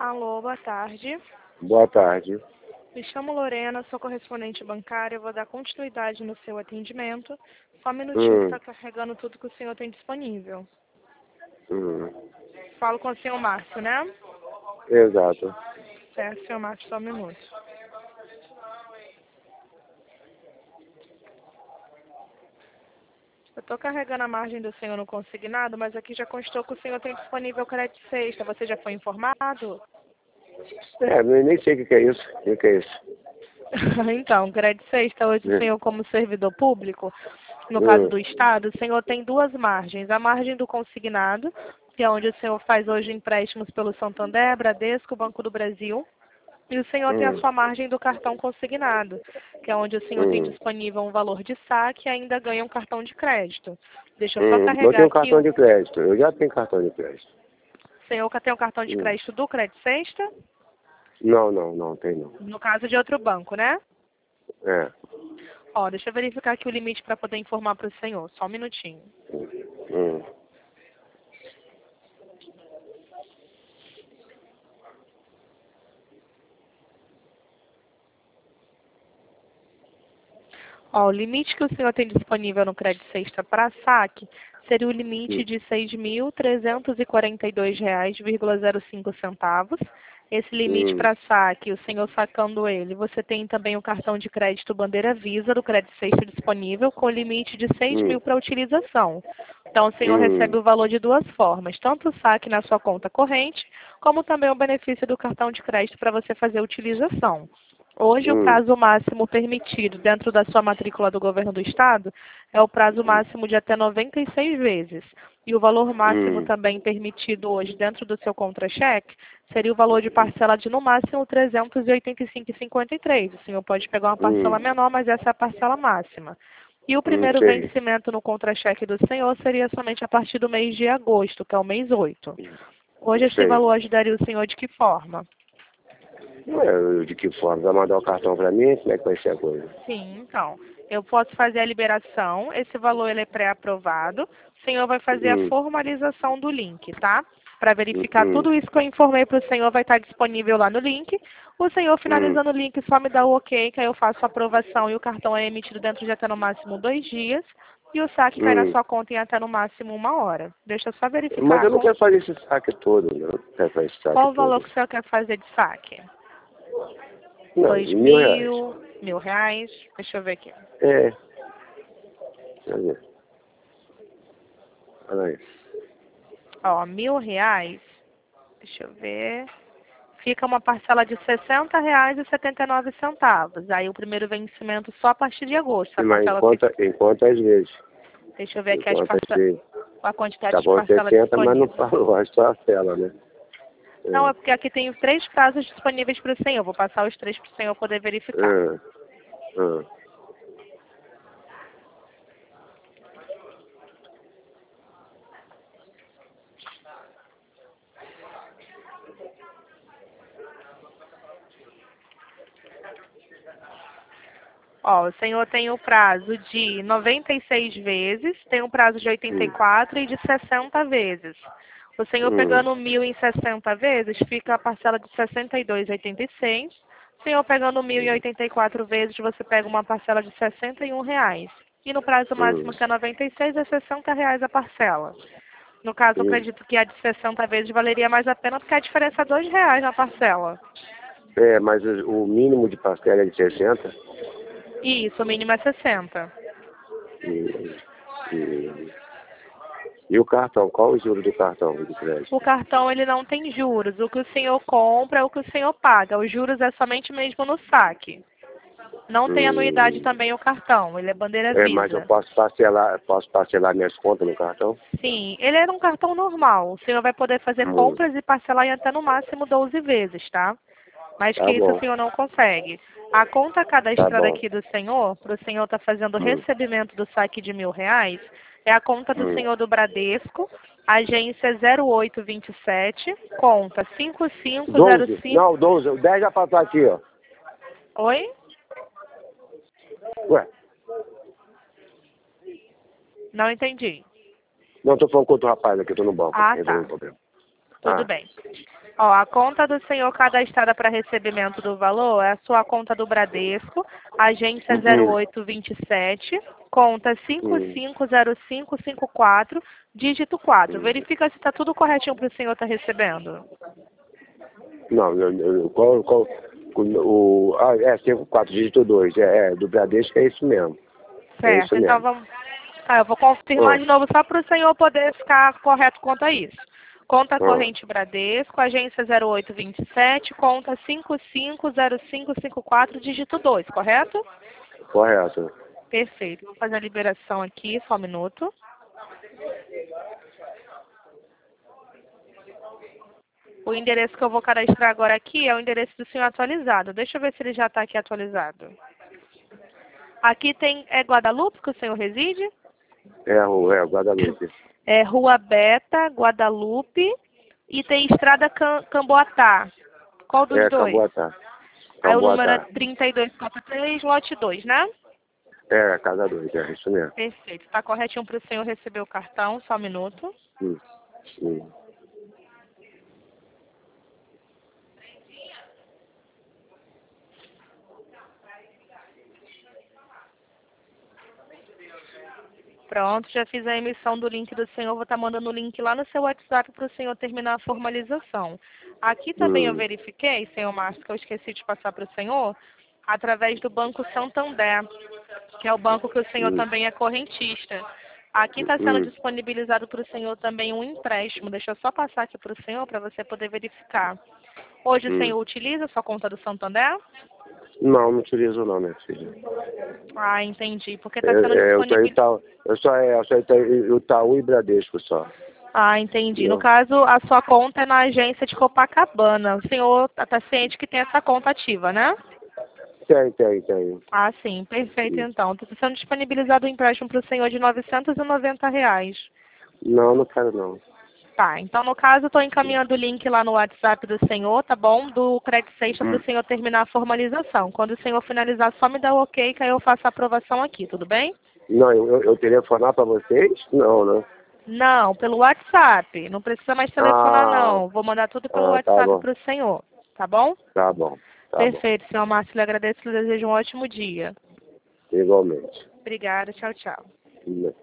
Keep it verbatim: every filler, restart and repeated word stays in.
Alô, boa tarde. Boa tarde. Me chamo Lorena, sou correspondente bancária. Eu vou dar continuidade no seu atendimento. Só um minutinho que Hum, está carregando tudo que o senhor tem disponível. hum, Falo com o senhor Márcio, né? exato. Certo, senhor Márcio, só um minuto. Eu estou carregando a margem do senhor no consignado, mas aqui já constou que o senhor tem disponível crédito sexta. Você já foi informado? É, nem nem sei o que que é isso. O que que é isso? Então, crédito sexta, hoje o Hum, senhor como servidor público, no caso hum, do Estado, o senhor tem duas margens. A margem do consignado, que é onde o senhor faz hoje empréstimos pelo Santander, Bradesco, Banco do Brasil. E o senhor tem a hum, sua margem do cartão consignado, que é onde o senhor tem hum, disponível um valor de saque e ainda ganha um cartão de crédito. Deixa eu só hum. Eu carregar tenho aqui. cartão O de crédito. Eu já tenho cartão de crédito. senhor tem o cartão de Hum. crédito do Crédito Sexta, Não, não, não, tem não. no caso de outro banco, né? É. Ó, deixa eu verificar aqui o limite para poder informar para o senhor. Só um minutinho. Hum. Ó, o limite que o senhor tem disponível no Crédito Sexta para saque seria o limite Hum. de seis mil trezentos e quarenta e dois reais e zero cinco centavos. Esse limite Hum. para saque, o senhor sacando ele, você tem também o cartão de crédito Bandeira Visa do Crédito Sexta disponível com limite de seis Hum. mil para utilização. Então, o senhor recebe Hum. o valor de duas formas, tanto o saque na sua conta corrente, como também o benefício do cartão de crédito para você fazer a utilização. Hoje, o Hum. prazo máximo permitido dentro da sua matrícula do governo do estado é o prazo máximo de até noventa e seis vezes. E o valor máximo Hum. também permitido hoje dentro do seu contra-cheque seria o valor de parcela de no máximo trezentos e oitenta e cinco reais e cinquenta e três centavos. O senhor pode pegar uma parcela Hum. menor, mas essa é a parcela máxima. E o Não primeiro sei. vencimento no contra-cheque do senhor seria somente a partir do mês de agosto, que é o mês oito. Não Hoje esse sei. valor ajudaria o senhor de que forma? Não é de que forma? Vai mandar o cartão pra mim? Como é que vai ser a coisa? Sim, então, eu posso fazer a liberação, esse valor ele é pré-aprovado, o senhor vai fazer a Hum. formalização do link, tá? Para Hum. verificar Hum. tudo isso que eu informei para o senhor vai estar disponível lá no link. O senhor Hum. finalizando o link só me dá o ok, que aí eu faço a aprovação e o cartão é emitido dentro de até no máximo dois dias. E o saque cai na Hum. sua conta em até no máximo uma hora. Deixa eu só Mas verificar eu não com quero fazer esse saque todo, não. Não quero fazer esse saque qual o valor todo. que o senhor quer fazer de saque. Não, Dois de mil reais. mil, mil reais, deixa eu ver aqui. É. Olha aí. Olha aí. Ó, mil reais, deixa eu ver, fica uma parcela de sessenta reais e setenta e nove centavos. Aí o primeiro vencimento só a partir de agosto. A Mas em parcela fica, conta, em quantas vezes? deixa eu ver Em aqui as quantas parcelas, vezes? a quantidade Tá de bom parcela sessenta, mas não disponível. falou, é só a tela, né? Não, É. é porque aqui tem três prazos disponíveis para o senhor. Vou passar os três para o senhor poder verificar. Ah, ah. Ó, o senhor tem o prazo de noventa e seis vezes, tem o prazo de oitenta e Hum, quatro e de sessenta vezes. O senhor hum, pegando mil em sessenta vezes, fica a parcela de sessenta e dois reais e oitenta e seis centavos. O senhor pegando mil em hum, oitenta e quatro vezes, você pega uma parcela de sessenta e um reais. E no prazo hum, máximo, que é noventa e seis, é sessenta reais a parcela. No caso, eu hum. acredito que a de sessenta vezes valeria mais a pena, porque a diferença é dois reais na parcela. É, mas o, o mínimo de parcela é de sessenta. Isso, o mínimo é sessenta. Hum, hum. E o cartão? Qual o juro do cartão de crédito? O cartão ele não tem juros. O que o senhor compra é o que o senhor paga. Os juros é somente mesmo no saque. Não tem anuidade Hum. também o cartão. Ele é bandeira É, mas eu Visa. posso parcelar, posso parcelar minhas contas no cartão? Sim, ele era um cartão normal. O senhor vai poder fazer Hum, compras e parcelar em até no máximo doze vezes, tá? Mas que tá isso o bom, senhor não consegue. A conta tá cadastrada bom. aqui do senhor, para o senhor estar fazendo o Hum, recebimento do saque de mil reais, é a conta do hum. senhor do Bradesco, agência zero oito dois sete, conta cinco cinco zero doze? cinco. Não, doze. O dez já passou aqui, ó. Oi? Ué, Não entendi. não, tô falando com outro rapaz aqui, tô no banco aqui, Ah, resolvendo tá. um problema. Tudo Ah. bem. Ó, a conta do senhor cadastrada para recebimento do valor é a sua conta do Bradesco, agência zero Uhum. oito vinte e sete, conta cinco Hum. cinco zero cinco cinco quatro, dígito quatro. Hum. Verifica se está tudo corretinho para o senhor estar recebendo. Não, eu, eu, qual, qual, o, ah, é, cinco quatro, dígito dois, é, é, do Bradesco é isso mesmo. É isso Certo, então mesmo. vamos... Tá, eu vou confirmar Ah. de novo só para o senhor poder ficar correto quanto a isso. Conta Ah. corrente Bradesco, agência zero oito vinte e sete, conta cinco cinco zero cinco cinco quatro, dígito dois, correto? Correto. Perfeito. Vou fazer a liberação aqui, só um minuto. O endereço que eu vou cadastrar agora aqui é o endereço do senhor atualizado. Deixa eu ver se ele já está aqui atualizado. Aqui tem, é Guadalupe que o senhor reside? É, o- é, o Guadalupe. É Rua Beta, Guadalupe, e tem Estrada Cam Camboatá. Qual dos É, dois? Camboatá. Aí o número é Camboatá. trinta e dois, cota três, lote dois, né? É, casa dois, é isso mesmo. Perfeito. Está corretinho para o senhor receber o cartão, só um minuto. Hum. Hum. Pronto, já fiz a emissão do link do senhor. Vou estar mandando o link lá no seu WhatsApp para o senhor terminar a formalização. Aqui também eu Hum. verifiquei, senhor Márcio, que eu esqueci de passar para o senhor, através do Banco Santander, que é o banco que o senhor Hum. também é correntista. Aqui está sendo Hum. disponibilizado para o senhor também um empréstimo. Deixa eu só passar aqui para o senhor para você poder verificar. Hoje o Hum. senhor utiliza a sua conta do Santander? Não, não utilizo não, minha filha. Ah, entendi. Porque É, está sendo é, eu, tô, disponibilizado. Itaú, eu só é, eu só Itaú, Itaú e Bradesco só. Ah, entendi. No Não. caso, a sua conta é na agência de Copacabana. O senhor está ciente que tem essa conta ativa, né? Tem, tem, tem. Ah, sim. Perfeito, Hum. então. Está sendo disponibilizado um empréstimo para o senhor de novecentos e noventa reais. Não, não quero não. Tá, então no caso, estou encaminhando o link lá no WhatsApp do senhor, tá bom? Do Credit Sexta para Hum. o senhor terminar a formalização. Quando o senhor finalizar, só me dá o ok, que aí eu faço a aprovação aqui, tudo bem? Não, eu, eu, eu telefonar para vocês? Não, né? Não, pelo WhatsApp. Não precisa mais telefonar, Ah, não. Vou mandar tudo pelo ah, tá WhatsApp bom, para o senhor, tá bom? tá bom, tá bom. Perfeito, senhor Márcio. Lhe agradeço e lhe desejo um ótimo dia. Igualmente. Obrigada. Tchau, tchau. Hum.